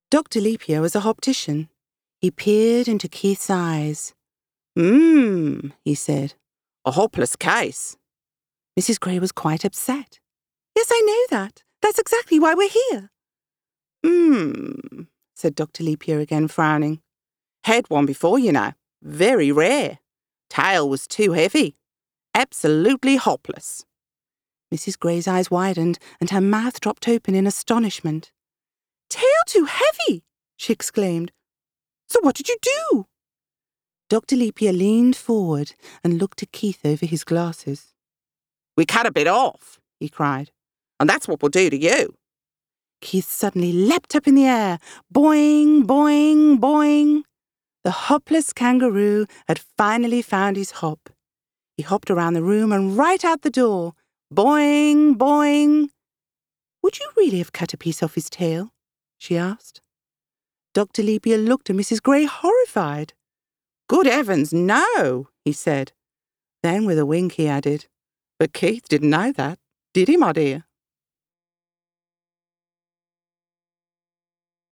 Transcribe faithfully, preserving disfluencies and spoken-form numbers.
Doctor Leap-Year was a hoptician. He peered into Keith's eyes. "Mmm," he said. "A hopeless case." Missus Grey was quite upset. "Yes, I know that. That's exactly why we're here." "Mmm," said Doctor Leap-Year again, frowning. "Had one before, you know. Very rare. Tail was too heavy. Absolutely hopeless." Missus Grey's eyes widened and her mouth dropped open in astonishment. "Tail too heavy!" she exclaimed. "So what did you do?" Doctor Leap-Year leaned forward and looked at Keith over his glasses. "We cut a bit off," he cried, "and that's what we'll do to you." Keith suddenly leapt up in the air. Boing, boing, boing. The hopless kangaroo had finally found his hop. He hopped around the room and right out the door. Boing, boing. "Would you really have cut a piece off his tail?" she asked. Doctor Leap-Year looked at Missus Grey, horrified. "Good heavens, no," he said. Then with a wink he added, "But Keith didn't know that, did he, my dear?"